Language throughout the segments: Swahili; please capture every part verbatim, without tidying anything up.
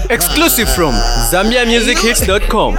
Exclusive from Zambia Music Hits dot com.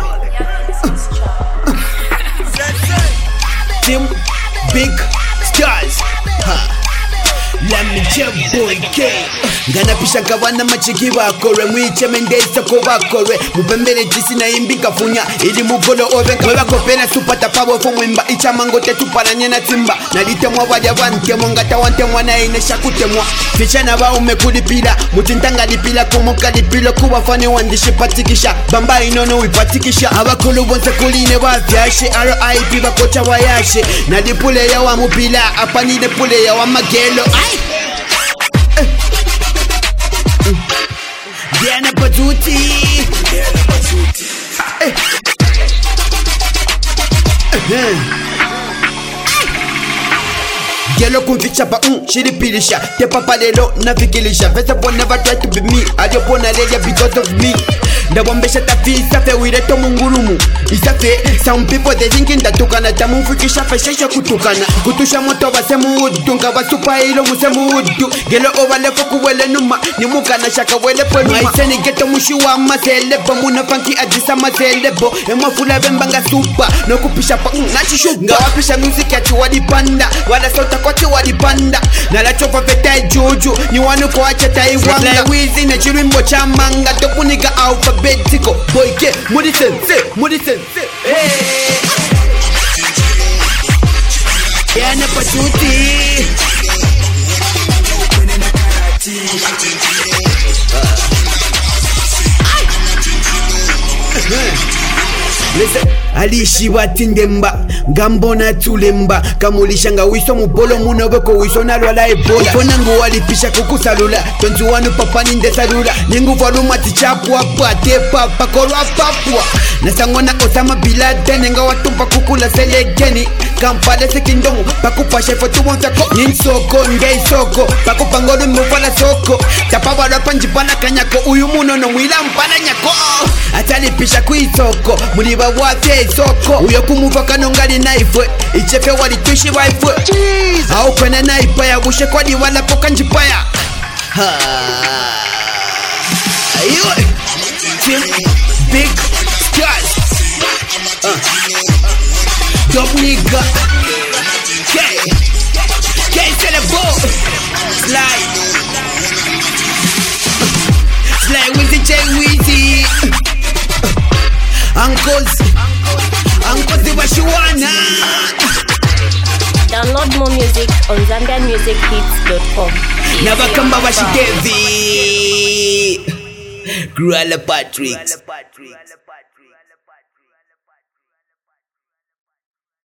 Them big stars. Ha. Let me jump boy K. Ngana pisha kawana machiki bakore mwiche mendesa ko bakore mupembele jisi na imbi kafunya ili mugolo oven kwa kopena supata pabo fo mwimba icha mangote tupalanye na timba nalitemwa baja wante mwangata wante mwana ine shakutemwa ficha na ba umekulipila mutintanga lipila kumuka lipilo kuba fani wandishi patikisha bamba inono wipatikisha abakulu bonse kuline bavyashe R I P bakocha wayashe na dipule ya wa mupila apani dipule ya wa magelo ay Diana Patuti Diana Patuti eh. uh-huh. Gelo kumficha pa um shiripilisha te papa lelo navigilisha First of all never try to be me Adiyopona leya because of me Ndabombesha tafi isafe wireto mungurumu Isafe some people they thinking that tukana tamu fikisha feshesha kutukana Kutusha moto base muudu Nga basupa hilo muse muudu Gelo ovale foku wele numa Nimukana shaka wele po numa Maiseni geto mushiwa maselebo Muna funky adisa maselebo Ema fula bembanga supa Nokupisha pa um nachishupa Nga wapisha music ya chuwadi panda Wala sauta kote wadi panda Nala chofa fetai juju Ni wanu kwa cheta iwanga Like wizi na chirimbo chamanga Topu niga alphabetical Boy ke Mudi sense Mudi sense Hey Diana Patuti Listen, alishi watindemba Ngambona tulemba Kamulisha nga wiso mubolo munobeko wiso nalwala ebola Fona ngu walipisha kukusalula Tonzi wanu papa ninde salula Ningu valuma tichapua pate papa korwa papua Nasangona Osama Biladen Nga watumpa kukula selegeni Kampale sekindongo Pakupa shefo tuwonsako Ninsoko ngei soko Pakupa ngolu mufala soko Tapaba rapa njipana kanyako Uyu muno no mwila mpana nyako Atalipisha kuisoko Muliba wate soko Uyo kumuva kanongali naifwe Ichefe wali tushi waifwe Au kwene naipaya Ushe kwa di wala poka njipaya Ayuwe Team Big Stars uh. Top nigga K K Celebo Sly Sly Wizzy J Wizzy Uncles Uncles Washuana Download more music on Zambia Music Hits dot com. Nabakamba Washidevi Gruala Patrick